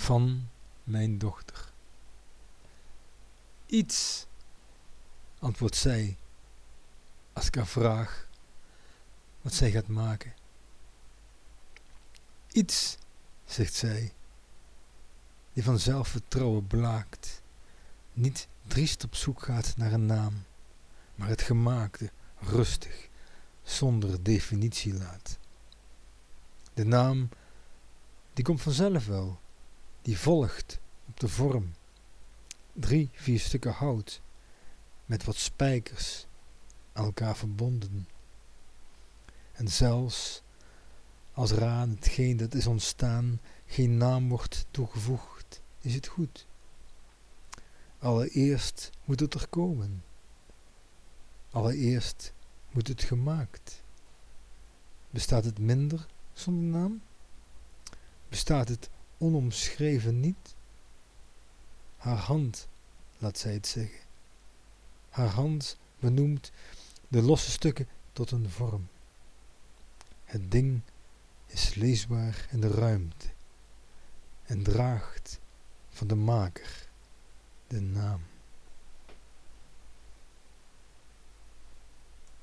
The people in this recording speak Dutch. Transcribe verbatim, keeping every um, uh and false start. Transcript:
van mijn dochter. Iets, antwoordt zij, als ik haar vraag wat zij gaat maken. Iets, zegt zij, die van zelfvertrouwen blaakt, niet driest op zoek gaat naar een naam, maar het gemaakte rustig, zonder definitie laat. De naam, die komt vanzelf wel, die volgt op de vorm. Drie, vier stukken hout, met wat spijkers aan elkaar verbonden. En zelfs als er aan hetgeen dat is ontstaan geen naam wordt toegevoegd, is het goed. Allereerst moet het er komen. Allereerst moet het gemaakt. Bestaat het minder zonder naam? Bestaat het onomschreven niet? Haar hand, laat zij het zeggen. Haar hand benoemt de losse stukken tot een vorm. Het ding is leesbaar in de ruimte en draagt van de maker de naam.